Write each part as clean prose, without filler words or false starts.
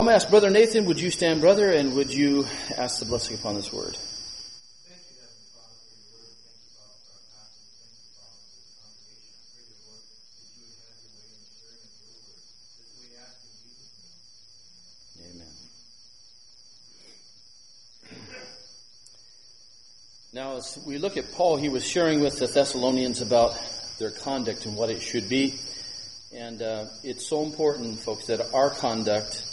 I'm going to ask Brother Nathan, would you stand, brother, and would you ask the blessing upon this word? Amen. Now, as we look at Paul, he was sharing with the Thessalonians about their conduct and what it should be. And it's so important, folks, that our conduct,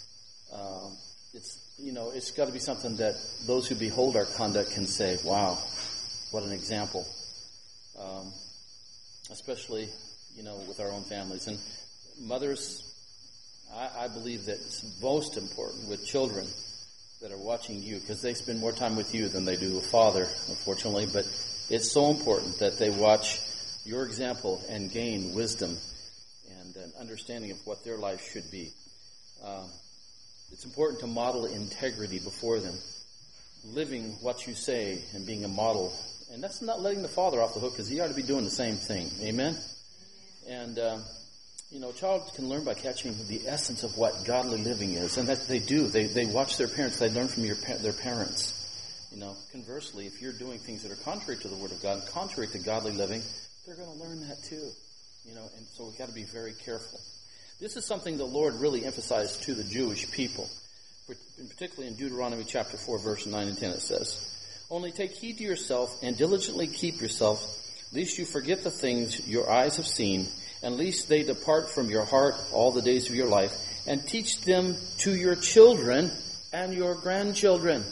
it's got to be something that those who behold our conduct can say, wow, what an example. Especially, with our own families. And mothers, I believe that it's most important with children that are watching you, because they spend more time with you than they do with father, unfortunately. But it's so important that they watch your example and gain wisdom and an understanding of what their life should be. It's important to model integrity before them, living what you say and being a model. And that's not letting the father off the hook, because he ought to be doing the same thing. Amen? And, a child can learn by catching the essence of what godly living is. And that they do. They watch their parents. They learn from their parents. Conversely, if you're doing things that are contrary to the Word of God, contrary to godly living, they're going to learn that too. And so we've got to be very careful. This is something the Lord really emphasized to the Jewish people. Particularly in Deuteronomy chapter 4, verse 9 and 10, it says, "Only take heed to yourself and diligently keep yourself, lest you forget the things your eyes have seen, and lest they depart from your heart all the days of your life, and teach them to your children and your grandchildren,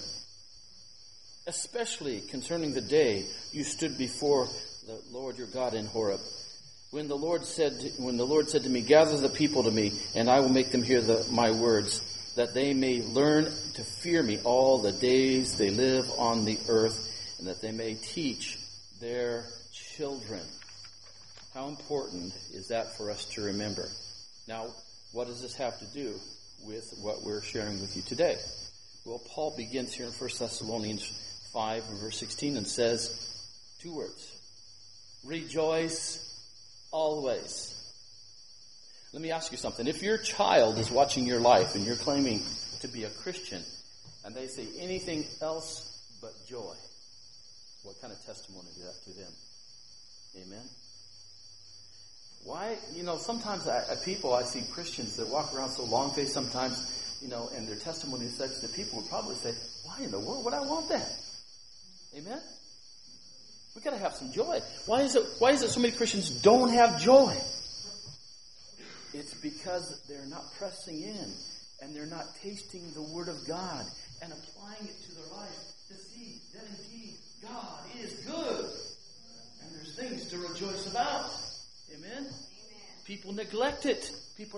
especially concerning the day you stood before the Lord your God in Horeb. When the Lord said to me, gather the people to me, and I will make them hear my words, that they may learn to fear me all the days they live on the earth, and that they may teach their children." How important is that for us to remember? Now, what does this have to do with what we're sharing with you today? Well, Paul begins here in 1 Thessalonians 5, verse 16, and says 2 words: rejoice always. Let me ask you something. If your child is watching your life and you're claiming to be a Christian, and they say anything else but joy, what kind of testimony do you have to them? Amen? Why? Sometimes I see Christians that walk around so long-faced sometimes, and their testimony is such that people would probably say, why in the world would I want that? Amen? We've got to have some joy. Why is it so many Christians don't have joy? It's because they're not pressing in, and they're not tasting the Word of God and applying it to their life to see that indeed God is good. And there's things to rejoice about. Amen? Amen. People neglect it.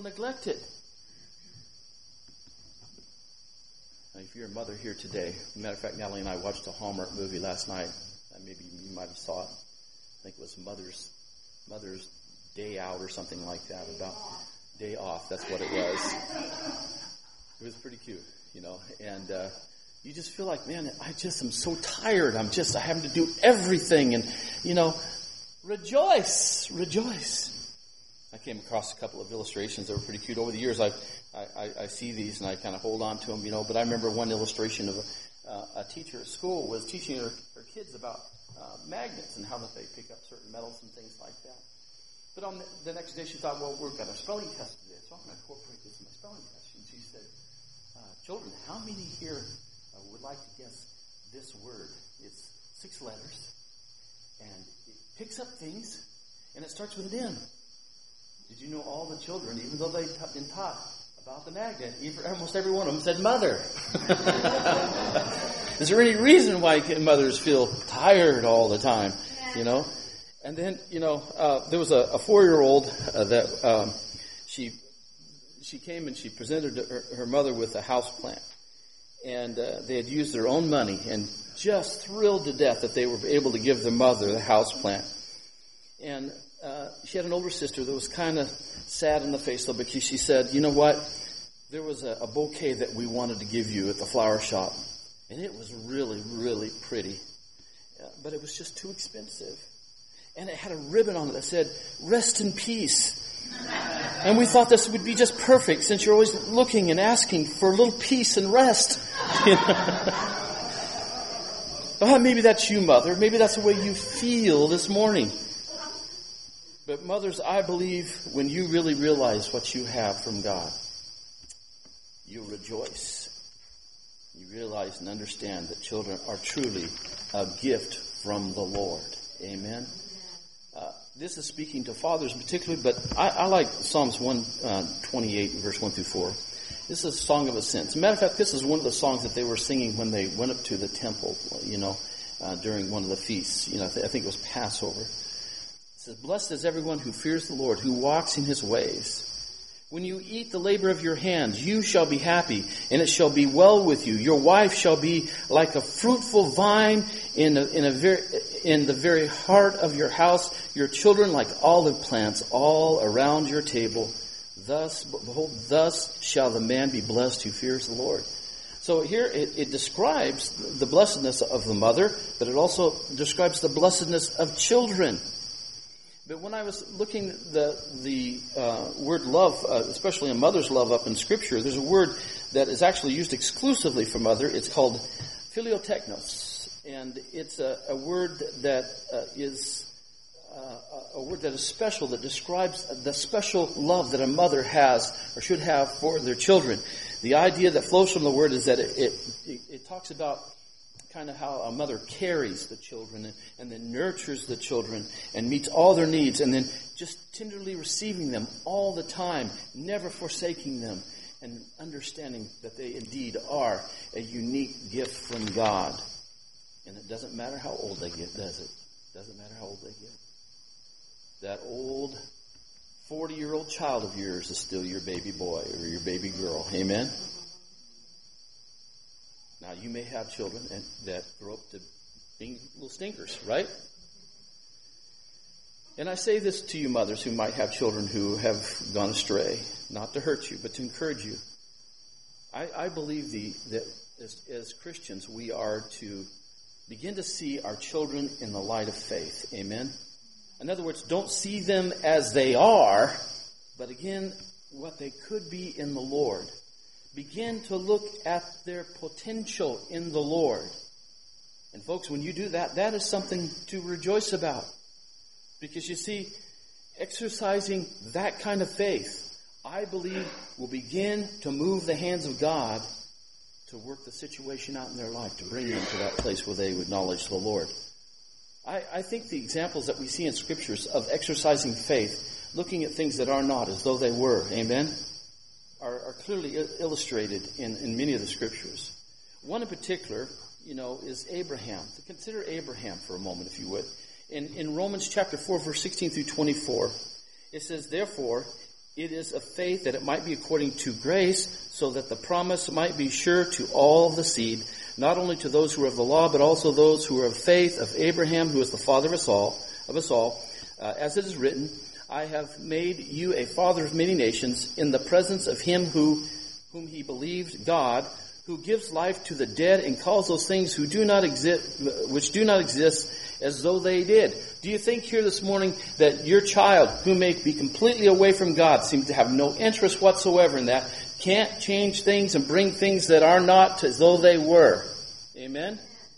Now, if you're a mother here today, as a matter of fact, Natalie and I watched a Hallmark movie last night. Maybe you might have saw it. I think it was Mother's Day Out or something like that. About Day Off. That's what it was. It was pretty cute, and you just feel like, man, I just am so tired. I'm having to do everything, and rejoice. I came across a couple of illustrations that were pretty cute. Over the years, I see these and I kind of hold on to them, but I remember one illustration of a teacher at school was teaching her kids about magnets and how that they pick up certain metals and things like that. But on the next day, she thought, well, we've got a spelling test today, so I'm going to incorporate this in my spelling test. And she said, children, how many here would like to guess this word? It's 6 letters, and it picks up things, and it starts with an M. Did you know all the children, even though they've been taught about the magnet, almost every one of them said mother? Is there any reason why mothers feel tired all the time, And then, there was a 4-year-old that she came and she presented her mother with a house plant. And they had used their own money and just thrilled to death that they were able to give their mother the house plant. And she had an older sister that was kind of sad in the face a little bit. She said, you know what? There was a bouquet that we wanted to give you at the flower shop. And it was really, really pretty. But it was just too expensive. And it had a ribbon on it that said, rest in peace. And we thought this would be just perfect since you're always looking and asking for a little peace and rest. Maybe that's you, mother. Maybe that's the way you feel this morning. But mothers, I believe when you really realize what you have from God, you rejoice. You realize and understand that children are truly a gift from the Lord. Amen. This is speaking to fathers particularly, but I like Psalms 128, verse 1 through 4. This is a song of ascent. As a matter of fact, this is one of the songs that they were singing when they went up to the temple, during one of the feasts. I think it was Passover. It says, "Blessed is everyone who fears the Lord, who walks in his ways. When you eat the labor of your hands, you shall be happy, and it shall be well with you. Your wife shall be like a fruitful vine in the very heart of your house, your children like olive plants all around your table. Thus shall the man be blessed who fears the Lord." So here it describes the blessedness of the mother, but it also describes the blessedness of children. But when I was looking the word love, especially a mother's love up in Scripture, there's a word that is actually used exclusively for mother. It's called philioteknos. And it's a word that is a word that is special, that describes the special love that a mother has or should have for their children. The idea that flows from the word is that it talks about kind of how a mother carries the children and then nurtures the children and meets all their needs, and then just tenderly receiving them all the time, never forsaking them, and understanding that they indeed are a unique gift from God. And it doesn't matter how old they get, does it? Doesn't matter how old they get. That old 40-year-old child of yours is still your baby boy or your baby girl. Amen? Now, you may have children that grow up to being little stinkers, right? And I say this to you mothers who might have children who have gone astray, not to hurt you, but to encourage you. I believe that as Christians, we are to begin to see our children in the light of faith. Amen? In other words, don't see them as they are, but again, what they could be in the Lord. Begin to look at their potential in the Lord. And folks, when you do that, that is something to rejoice about. Because you see, exercising that kind of faith, I believe, will begin to move the hands of God to work the situation out in their life, to bring them to that place where they would acknowledge the Lord. I think the examples that we see in Scriptures of exercising faith, looking at things that are not as though they were, amen, are clearly illustrated in many of the Scriptures. One in particular, is Abraham. So consider Abraham for a moment, if you would. In Romans chapter 4, verse 16 through 24, it says, "Therefore, it is of faith that it might be according to grace, so that the promise might be sure to all the seed, not only to those who are of the law, but also those who are of faith, of Abraham, who is the father of us all. As it is written, I have made you a father of many nations in the presence of him whom he believed, God, who gives life to the dead and calls those things which do not exist as though they did." Do you think here this morning that your child, who may be completely away from God, seems to have no interest whatsoever in that, can't change things and bring things that are not as though they were? Amen?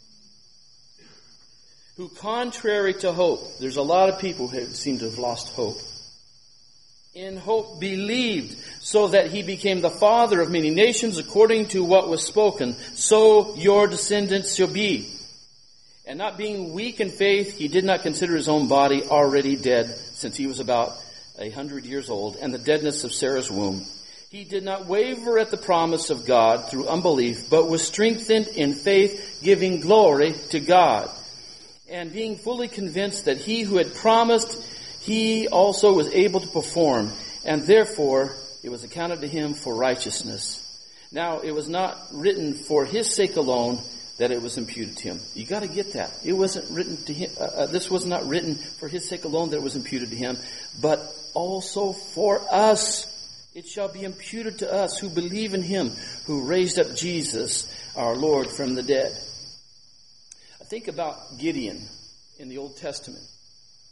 Who, contrary to hope, there's a lot of people who seem to have lost hope. In hope believed, so that he became the father of many nations according to what was spoken, so your descendants shall be. And not being weak in faith, he did not consider his own body already dead, since he was about 100 years old, and the deadness of Sarah's womb. He did not waver at the promise of God through unbelief, but was strengthened in faith, giving glory to God. And being fully convinced that he who had promised, he also was able to perform, and therefore it was accounted to him for righteousness. Now it was not written for his sake alone that it was imputed to him. You got to get that. It wasn't written to him. This was not written for his sake alone that it was imputed to him, but also for us. It shall be imputed to us who believe in him who raised up Jesus, our Lord, from the dead. I think about Gideon in the Old Testament.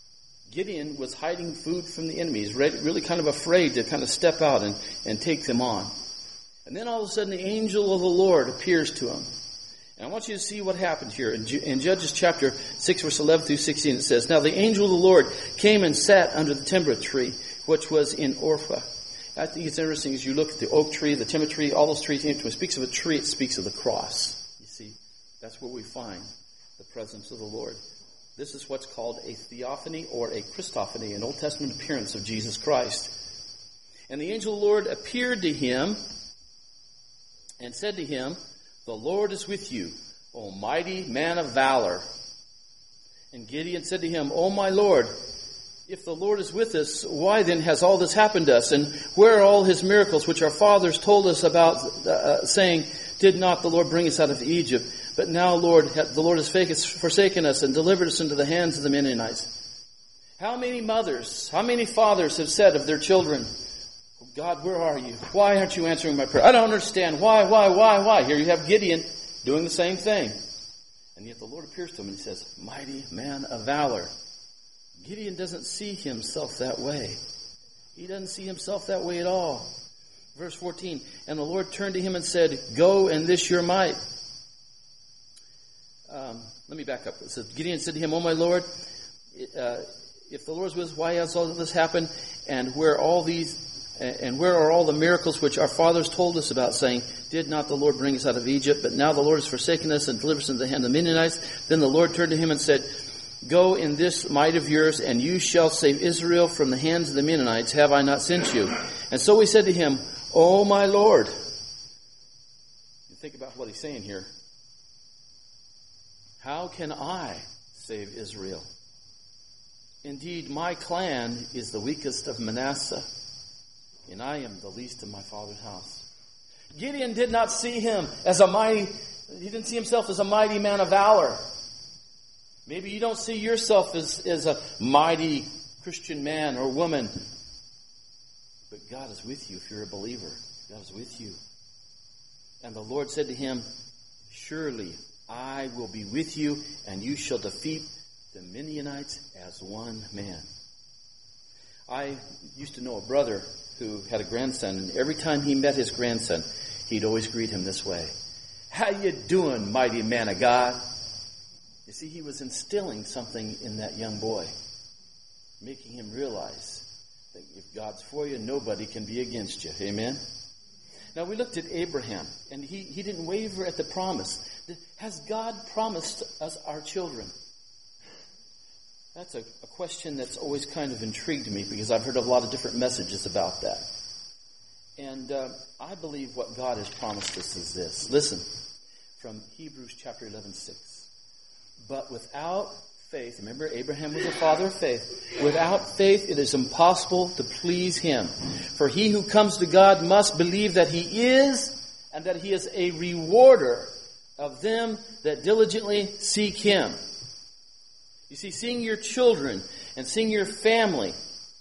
Gideon was hiding food from the enemies, really kind of afraid to kind of step out and take them on. And then all of a sudden the angel of the Lord appears to him. And I want you to see what happened here. In Judges chapter 6, verse 11 through 16, it says, "Now the angel of the Lord came and sat under the timber tree, which was in Orpha." I think it's interesting as you look at the oak tree, the timber tree, all those trees, when it speaks of a tree, it speaks of the cross. You see, that's where we find the presence of the Lord. This is what's called a theophany or a Christophany, an Old Testament appearance of Jesus Christ. And the angel of the Lord appeared to him and said to him, "The Lord is with you, O mighty man of valor." And Gideon said to him, "O my Lord, if the Lord is with us, why then has all this happened to us? And where are all his miracles which our fathers told us about, saying, did not the Lord bring us out of Egypt? But now, Lord, the Lord has forsaken us and delivered us into the hands of the Midianites." How many mothers, how many fathers have said of their children, "Oh God, where are you? Why aren't you answering my prayer? I don't understand. Why? Here you have Gideon doing the same thing. And yet the Lord appears to him and he says, "Mighty man of valor." Gideon doesn't see himself that way. He doesn't see himself that way at all. Verse 14, "And the Lord turned to him and said, Go in this your might." Let me back up. It says, Gideon said to him, "O my Lord, if the Lord is with us, why has all this happened? And where are all the miracles which our fathers told us about, saying, did not the Lord bring us out of Egypt? But now the Lord has forsaken us and delivered us into the hand of the Midianites." Then the Lord turned to him and said, "Go in this might of yours, and you shall save Israel from the hands of the Midianites. Have I not sent you?" And so he said to him, "O my Lord." You think about what he's saying here. How can I save Israel? Indeed, my clan is the weakest of Manasseh, and I am the least of my father's house. Gideon did not see him as he didn't see himself as a mighty man of valor. Maybe you don't see yourself as a mighty Christian man or woman. But God is with you if you're a believer. God is with you. And the Lord said to him, "Surely I will be with you, and you shall defeat the Midianites as one man." I used to know a brother who had a grandson, and every time he met his grandson, he'd always greet him this way: "How you doing, mighty man of God?" You see, he was instilling something in that young boy, making him realize that if God's for you, nobody can be against you. Amen? Now, we looked at Abraham, and he didn't waver at the promise. Has God promised us our children? That's a question that's always kind of intrigued me, because I've heard a lot of different messages about that. And I believe what God has promised us is this. Listen, from Hebrews chapter 11:6. "But without faith," remember Abraham was a father of faith, "without faith it is impossible to please him. For he who comes to God must believe that he is, and that he is a rewarder of them that diligently seek him." You see, seeing your children and seeing your family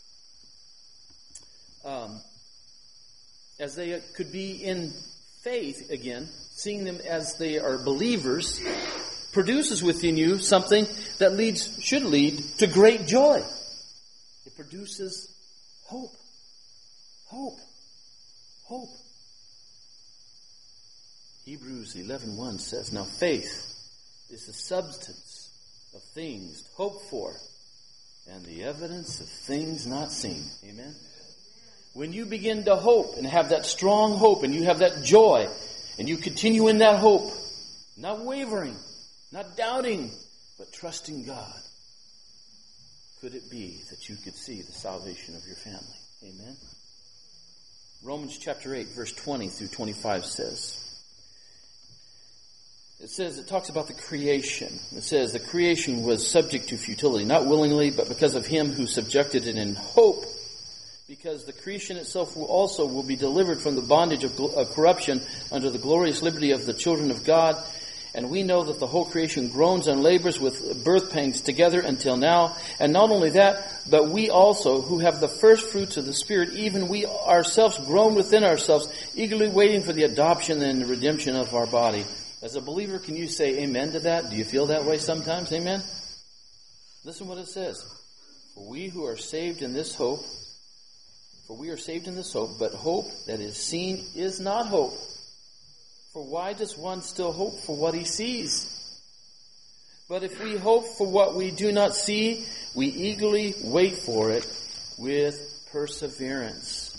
as they could be in faith again, seeing them as they are believers, produces within you something that should lead to great joy. It produces hope. Hope. Hope. Hebrews 11:1 says, "Now faith is the substance of things hoped for, and the evidence of things not seen." Amen? When you begin to hope and have that strong hope, and you have that joy, and you continue in that hope, not wavering, not doubting, but trusting God, could it be that you could see the salvation of your family? Amen? Romans chapter 8, verse 20 through 25 says, it talks about the creation. It says, "The creation was subject to futility, not willingly, but because of him who subjected it in hope, because the creation itself will be delivered from the bondage of corruption under the glorious liberty of the children of God. And we know that the whole creation groans and labors with birth pangs together until now. And not only that, but we also, who have the first fruits of the Spirit, even we ourselves groan within ourselves, eagerly waiting for the adoption and the redemption of our body." As a believer, can you say amen to that? Do you feel that way sometimes? Amen? Listen what it says. For we are saved in this hope, but hope that is seen is not hope. For why does one still hope for what he sees? But if we hope for what we do not see, we eagerly wait for it with perseverance.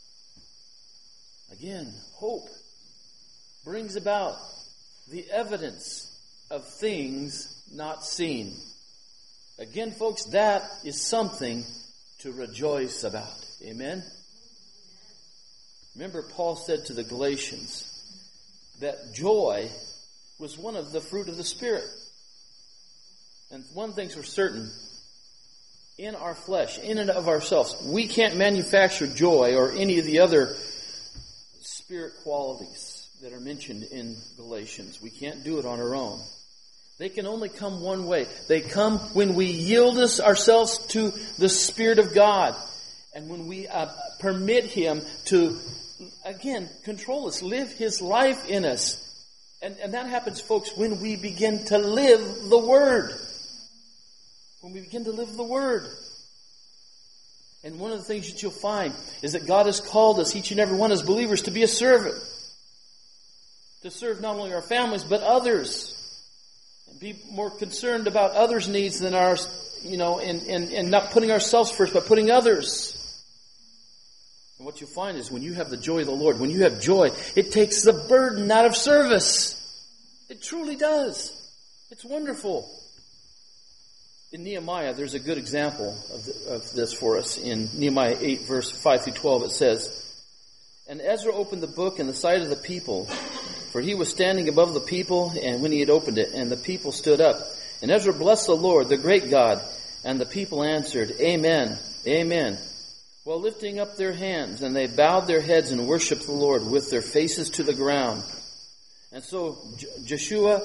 Again, hope brings about the evidence of things not seen. Again, folks, that is something to rejoice about. Amen? Remember, Paul said to the Galatians that joy was one of the fruit of the Spirit. And one thing's for certain, in our flesh, in and of ourselves, we can't manufacture joy or any of the other Spirit qualities that are mentioned in Galatians. We can't do it on our own. They can only come one way. They come when we yield ourselves to the Spirit of God. And when we permit Him to, again, control us, live His life in us. And that happens, folks, when we begin to live the Word. When we begin to live the Word. And one of the things that you'll find is that God has called us, each and every one as believers, to be a servant. To serve not only our families, but others. And be more concerned about others' needs than ours, and not putting ourselves first, but putting others. And what you'll find is when you have the joy of the Lord, when you have joy, it takes the burden out of service. It truly does. It's wonderful. In Nehemiah, there's a good example of this for us. In Nehemiah 8, verse 5 through 12, it says, "And Ezra opened the book in the sight of the people, for he was standing above the people, and when he had opened it, and the people stood up. And Ezra blessed the Lord, the great God, and the people answered, Amen, Amen, while lifting up their hands, and they bowed their heads and worshipped the Lord with their faces to the ground. And so Yeshua,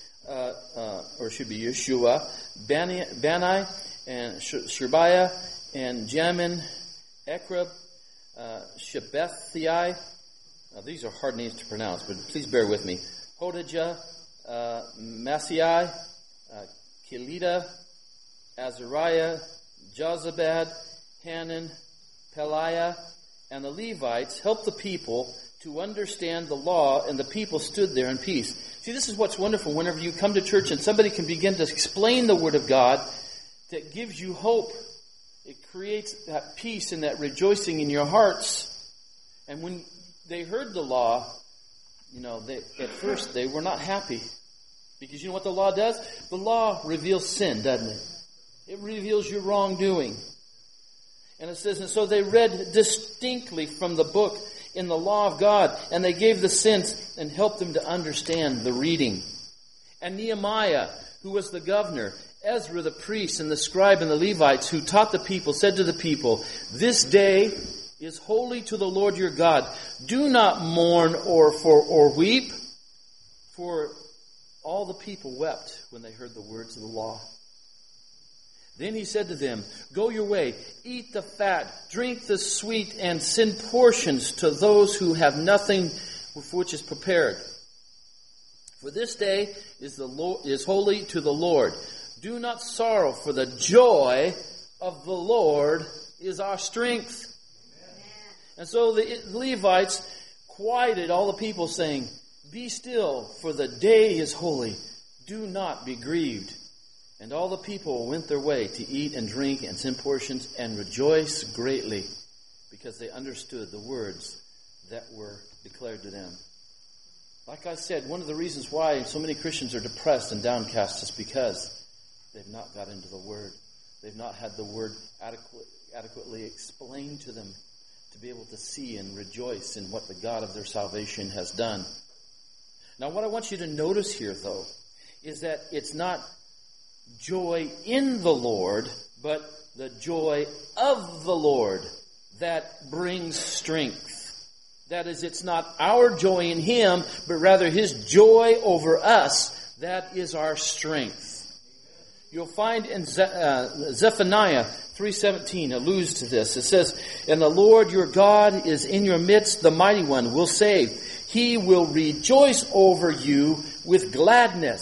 Bani, and Sherebiah, and Jamin, Ekrab, Shabbethai. Now, these are hard names to pronounce, but please bear with me. Hodijah, Masiai, Kelida, Azariah, Jozabad, Hanan, Peliah, and the Levites helped the people to understand the law, and the people stood there in peace. See, this is what's wonderful whenever you come to church and somebody can begin to explain the Word of God that gives you hope. It creates that peace and that rejoicing in your hearts. And when they heard the law, at first they were not happy. Because you know what the law does? The law reveals sin, doesn't it? It reveals your wrongdoing. And it says, and so they read distinctly from the book in the law of God, and they gave the sense and helped them to understand the reading. And Nehemiah, who was the governor, Ezra the priest, and the scribe and the Levites who taught the people, said to the people, "This day is holy to the Lord your God. Do not mourn or weep." For all the people wept when they heard the words of the law. Then he said to them, "Go your way, eat the fat, drink the sweet, and send portions to those who have nothing for which is prepared. For this day is holy to the Lord. Do not sorrow, for the joy of the Lord is our strength." Amen. And so the Levites quieted all the people, saying, "Be still, for the day is holy. Do not be grieved." And all the people went their way to eat and drink and send portions and rejoice greatly, because they understood the words that were declared to them. Like I said, one of the reasons why so many Christians are depressed and downcast is because they've not got into the Word. They've not had the Word adequately explained to them to be able to see and rejoice in what the God of their salvation has done. Now, what I want you to notice here, though, is that it's not joy in the Lord, but the joy of the Lord that brings strength. That is, it's not our joy in Him, but rather His joy over us. That is our strength. You'll find in Zephaniah 3:17 alludes to this. It says, "And the Lord your God is in your midst, the mighty one will save. He will rejoice over you with gladness.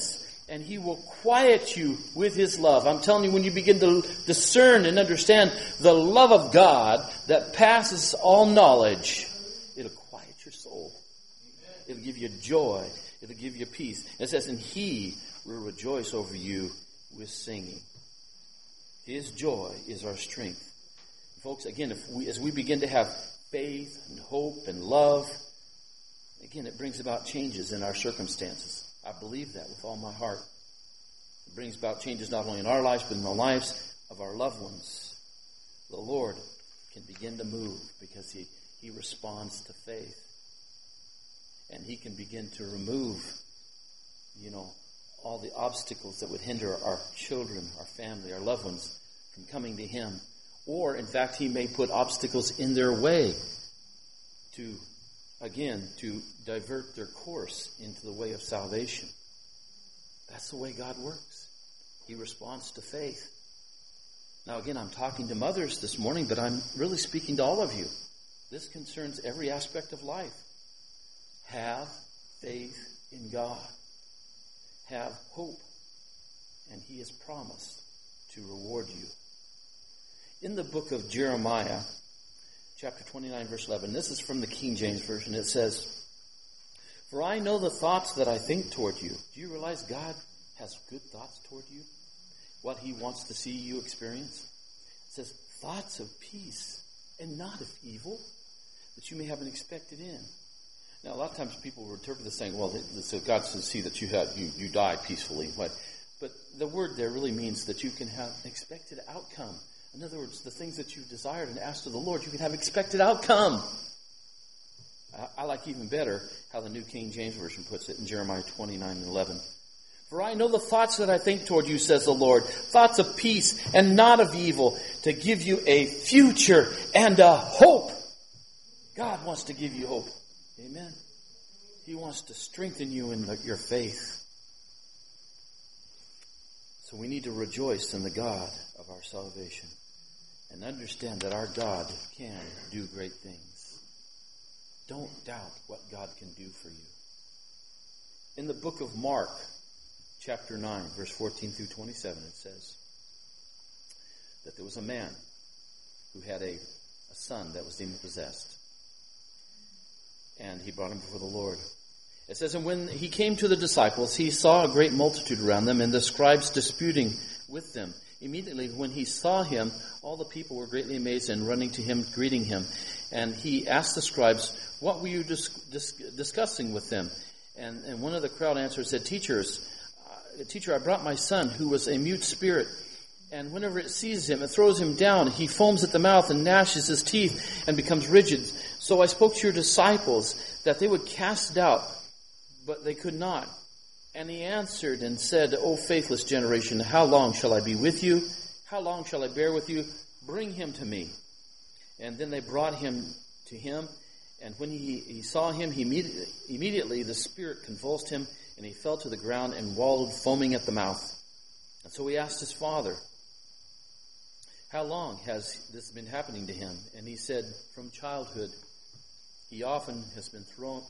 And he will quiet you with his love. I'm telling you, when you begin to discern and understand the love of God that passes all knowledge, it'll quiet your soul. It'll give you joy. It'll give you peace. It says, and he will rejoice over you with singing. His joy is our strength. Folks, again, as we begin to have faith and hope and love, again, it brings about changes in our circumstances. I believe that with all my heart. It brings about changes not only in our lives, but in the lives of our loved ones. The Lord can begin to move because He responds to faith. And He can begin to remove, all the obstacles that would hinder our children, our family, our loved ones from coming to Him. Or, in fact, He may put obstacles in their way to divert their course into the way of salvation. That's the way God works. He responds to faith. Now, again, I'm talking to mothers this morning, but I'm really speaking to all of you. This concerns every aspect of life. Have faith in God. Have hope. And He has promised to reward you. In the book of Jeremiah, chapter 29, verse 11, this is from the King James Version. It says, "For I know the thoughts that I think toward you." Do you realize God has good thoughts toward you? What He wants to see you experience? It says, thoughts of peace and not of evil, that you may have an expected end. Now, a lot of times people will interpret this saying, well, so God wants to see that you die peacefully. But the word there really means that you can have an expected outcome. In other words, the things that you've desired and asked of the Lord, you can have expected outcome. I like even better how the New King James Version puts it in Jeremiah 29:11. "For I know the thoughts that I think toward you, says the Lord, thoughts of peace and not of evil, to give you a future and a hope." God wants to give you hope. Amen. He wants to strengthen you in your faith. So we need to rejoice in the God of our salvation and understand that our God can do great things. Don't doubt what God can do for you. In the book of Mark, chapter 9, verse 14 through 27, it says that there was a man who had a son that was demon-possessed. And he brought him before the Lord. It says, "And when he came to the disciples, he saw a great multitude around them, and the scribes disputing with them. Immediately when he saw him, all the people were greatly amazed and running to him, greeting him. And he asked the scribes, 'What were you discussing with them?' And one of the crowd answered and said, 'Teacher, I brought my son who was a mute spirit. And whenever it seizes him, it throws him down. He foams at the mouth and gnashes his teeth and becomes rigid. So I spoke to your disciples that they would cast it out, but they could not.' And he answered and said, 'O faithless generation, how long shall I be with you? How long shall I bear with you? Bring him to me.' And then they brought him to him. And when he saw him, immediately the spirit convulsed him, and he fell to the ground and wallowed, foaming at the mouth. And so he asked his father, 'How long has this been happening to him?' And he said, 'From childhood. He has thrown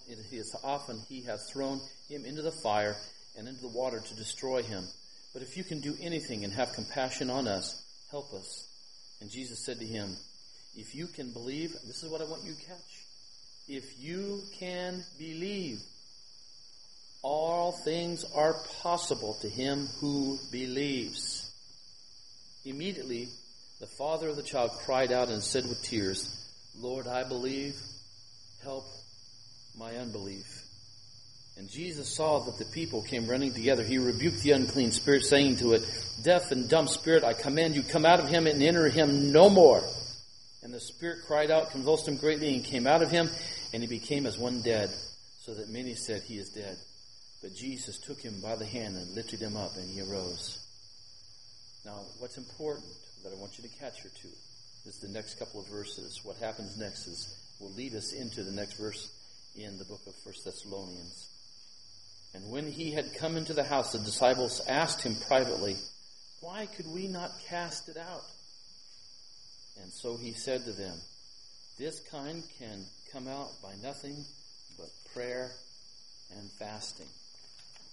him into the fire and into the water to destroy him. But if you can do anything and have compassion on us, help us.' And Jesus said to him, 'If you can believe,'" this is what I want you to catch, "'if you can believe, all things are possible to him who believes.' Immediately, the father of the child cried out and said with tears, 'Lord, I believe. Help my unbelief.' And Jesus saw that the people came running together. He rebuked the unclean spirit, saying to it, 'Deaf and dumb spirit, I command you, come out of him and enter him no more.' And the spirit cried out, convulsed him greatly, and came out of him, and he became as one dead, so that many said, 'He is dead.' But Jesus took him by the hand and lifted him up, and he arose." Now, what's important that I want you to catch here too is the next couple of verses. What happens next will lead us into the next verse in the book of 1 Thessalonians. "And when he had come into the house, the disciples asked him privately, 'Why could we not cast it out?' And so he said to them, 'This kind can come out by nothing but prayer and fasting.'"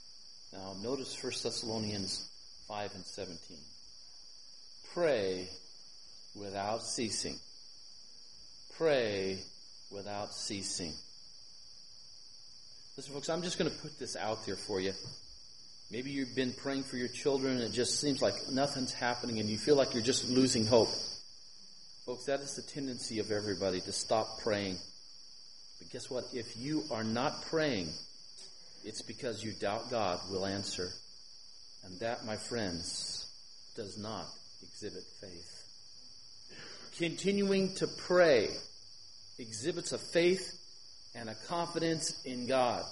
Now, notice 1 Thessalonians 5 and 17. Pray without ceasing. Pray without ceasing. Listen, folks, I'm just going to put this out there for you. Maybe you've been praying for your children and it just seems like nothing's happening and you feel like you're just losing hope. Folks, that is the tendency of everybody, to stop praying. But guess what? If you are not praying, it's because you doubt God will answer. And that, my friends, does not exhibit faith. Continuing to pray exhibits a faith and a confidence in God.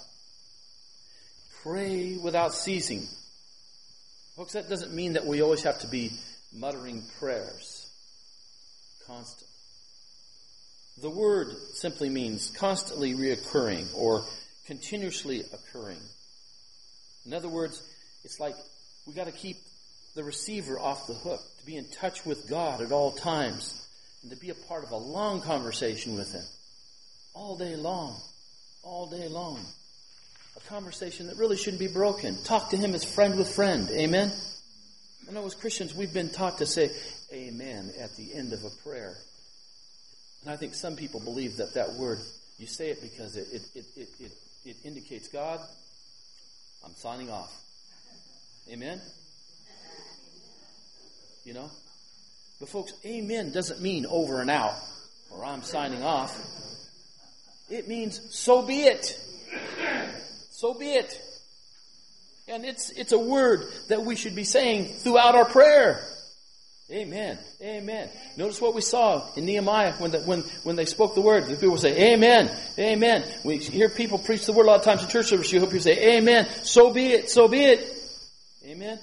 Pray without ceasing. Folks, that doesn't mean that we always have to be muttering prayers. Constant. The word simply means constantly reoccurring or continuously occurring. In other words, it's like we got to keep the receiver off the hook, to be in touch with God at all times, and to be a part of a long conversation with Him. All day long. All day long. A conversation that really shouldn't be broken. Talk to Him as friend with friend. Amen? I know as Christians we've been taught to say amen at the end of a prayer. And I think some people believe that word, you say it because it indicates, God, I'm signing off. Amen? You know? But folks, amen doesn't mean over and out, or I'm signing off. It means so be it. So be it. And it's a word that we should be saying throughout our prayer. Amen. Amen. Notice what we saw in Nehemiah when they spoke the word. The people would say, Amen. Amen. We hear people preach the word a lot of times in church service. You hope you say, Amen. So be it. So be it. Amen.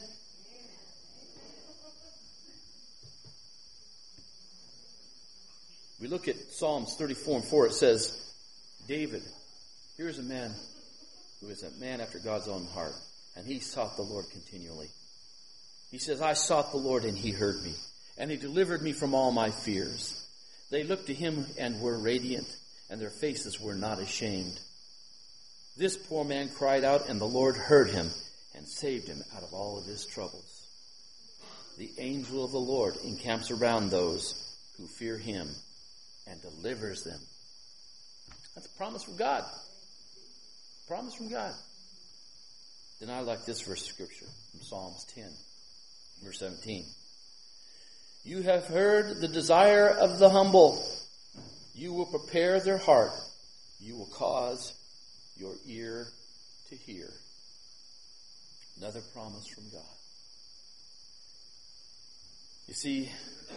We look at Psalms 34 and 4. It says, David, here's a man who is a man after God's own heart. And he sought the Lord continually. He says, I sought the Lord and He heard me. And He delivered me from all my fears. They looked to Him and were radiant. And their faces were not ashamed. This poor man cried out, and the Lord heard him and saved him out of all of his troubles. The angel of the Lord encamps around those who fear Him and delivers them. That's a promise from God. Promise from God. Then I like this verse of Scripture from Psalms 10, verse 17. You have heard the desire of the humble. You will prepare their heart. You will cause your ear to hear. Another promise from God. You see,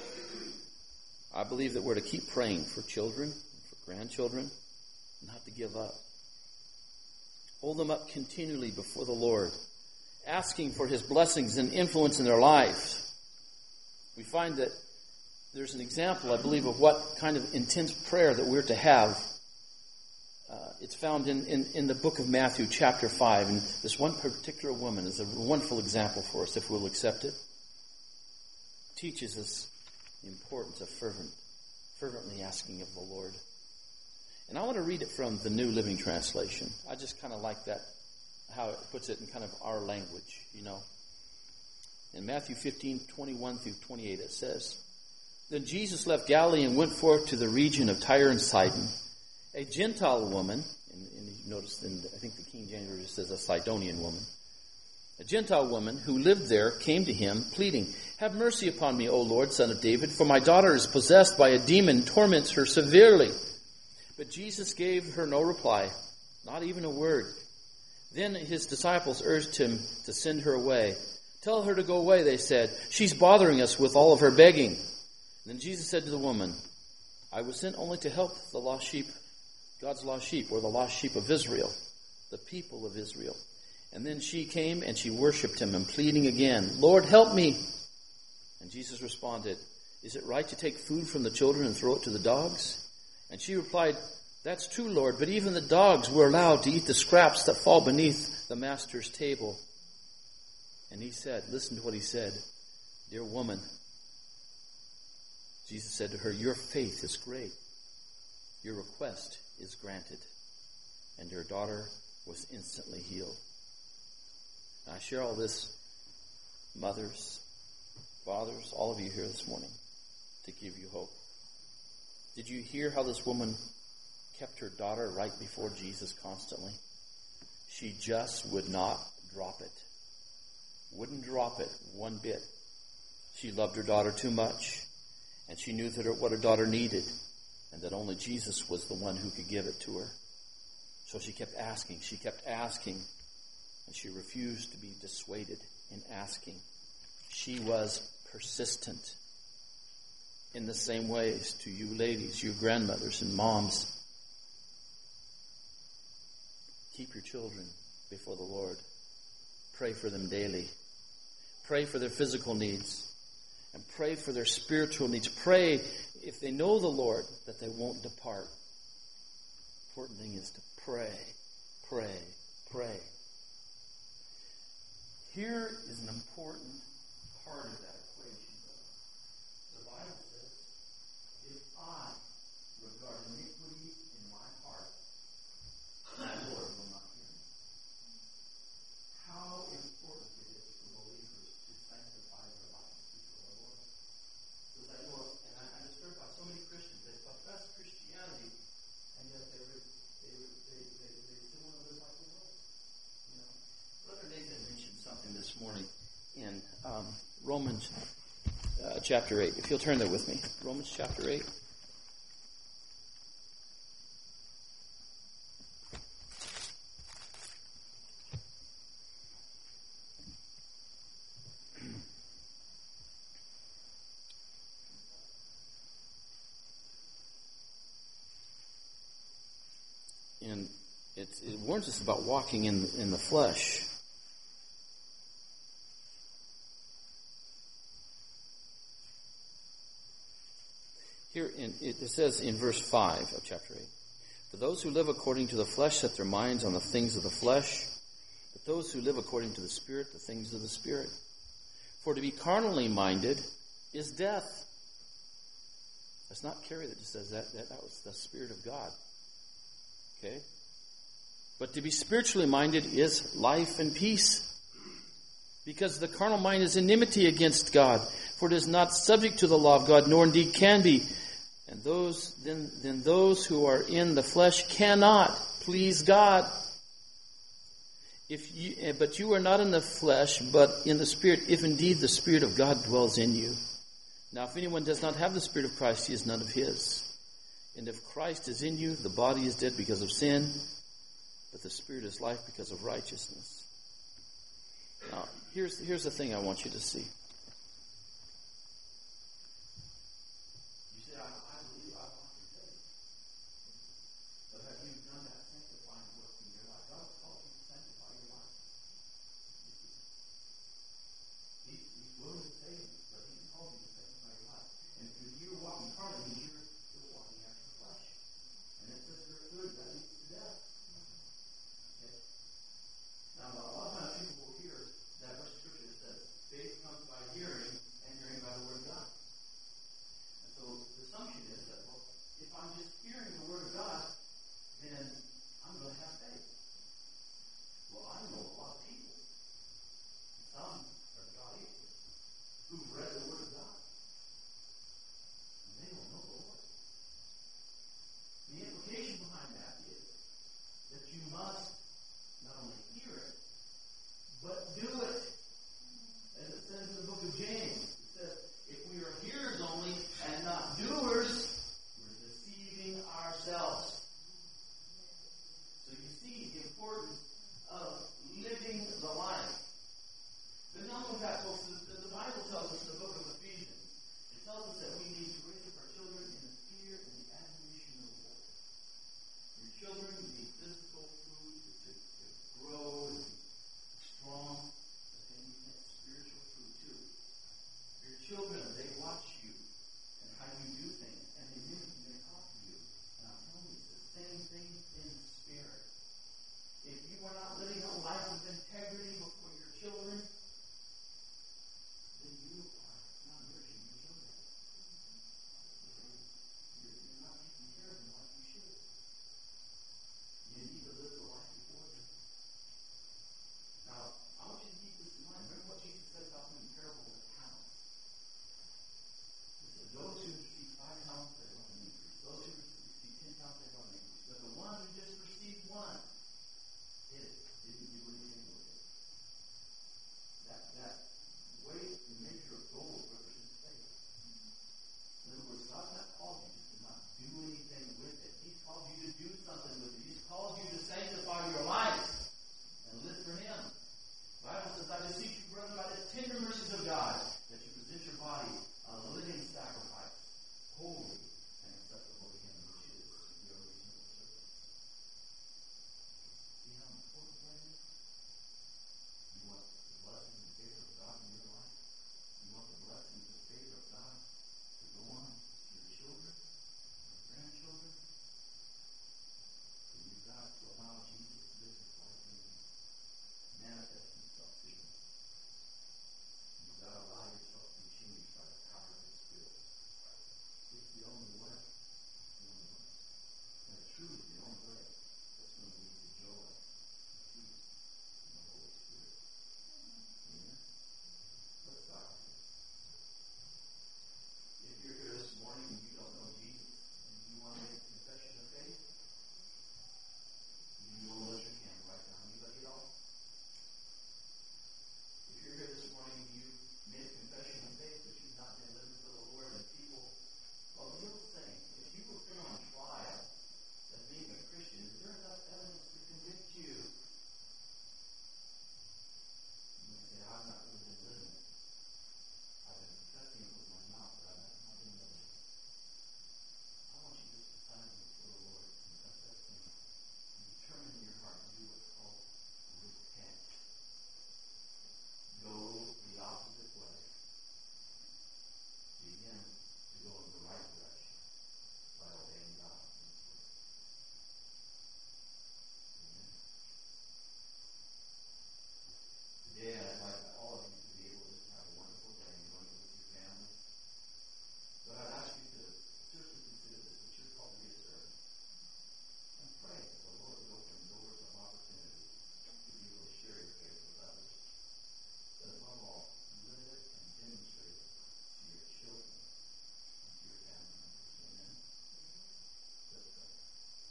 I believe that we're to keep praying for children, for grandchildren, not to give up. Hold them up continually before the Lord, asking for His blessings and influence in their lives. We find that there's an example, I believe, of what kind of intense prayer that we're to have. It's found in the book of Matthew, chapter 5. And this one particular woman is a wonderful example for us, if we'll accept it. Teaches us the importance of fervently asking of the Lord. And I want to read it from the New Living Translation. I just kind of like that, how it puts it in kind of our language, you know. In Matthew 15, 21 through 28, it says, Then Jesus left Galilee and went forth to the region of Tyre and Sidon. A Gentile woman, and you notice, I think the King James Version says a Sidonian woman. A Gentile woman who lived there came to Him, pleading, Have mercy upon me, O Lord, Son of David, for my daughter is possessed by a demon and torments her severely. But Jesus gave her no reply, not even a word. Then His disciples urged Him to send her away. Tell her to go away, they said. She's bothering us with all of her begging. Then Jesus said to the woman, I was sent only to help the lost sheep, God's lost sheep, or the lost sheep of Israel, the people of Israel. And then she came and she worshipped Him, and pleading again, Lord, help me. And Jesus responded, Is it right to take food from the children and throw it to the dogs? And she replied, That's true, Lord, but even the dogs were allowed to eat the scraps that fall beneath the master's table. And He said, listen to what He said, Dear woman, Jesus said to her, Your faith is great. Your request is granted. And your daughter was instantly healed. I share all this, mothers, fathers, all of you here this morning, to give you hope. Did you hear how this woman kept her daughter right before Jesus constantly? She just would not drop it. Wouldn't drop it one bit. She loved her daughter too much, and she knew that what her daughter needed, and that only Jesus was the one who could give it to her. So she kept asking, and she refused to be dissuaded in asking. She was persistent. In the same ways to you ladies, you grandmothers and moms, keep your children before the Lord. Pray for them daily. Pray for their physical needs. And pray for their spiritual needs. Pray, if they know the Lord, that they won't depart. The important thing is to pray, pray, pray. Here is an important part of that equation. The Bible says, if I regard iniquity in my heart, the Lord will not hear me. How important it is for believers to sanctify their lives before the Lord. Because I know, and I'm disturbed by so many Christians, they profess Christianity, and yet they still want to live like the world. You know, Brother Nathan mentioned something this morning in Romans chapter 8. If you'll turn there with me. Romans chapter 8. And it warns us about walking in the flesh. Here it says in verse 5 of chapter 8, for those who live according to the flesh set their minds on the things of the flesh, but those who live according to the Spirit, the things of the Spirit. For to be carnally minded is death. That's not Carrie that just says that. That was the Spirit of God. Okay? But to be spiritually minded is life and peace. Because the carnal mind is enmity against God, for it is not subject to the law of God, nor indeed can be. And those who are in the flesh cannot please God. But you are not in the flesh, but in the Spirit, if indeed the Spirit of God dwells in you. Now if anyone does not have the Spirit of Christ, he is none of his. And if Christ is in you, the body is dead because of sin, but the Spirit is life because of righteousness. Now, here's the thing I want you to see.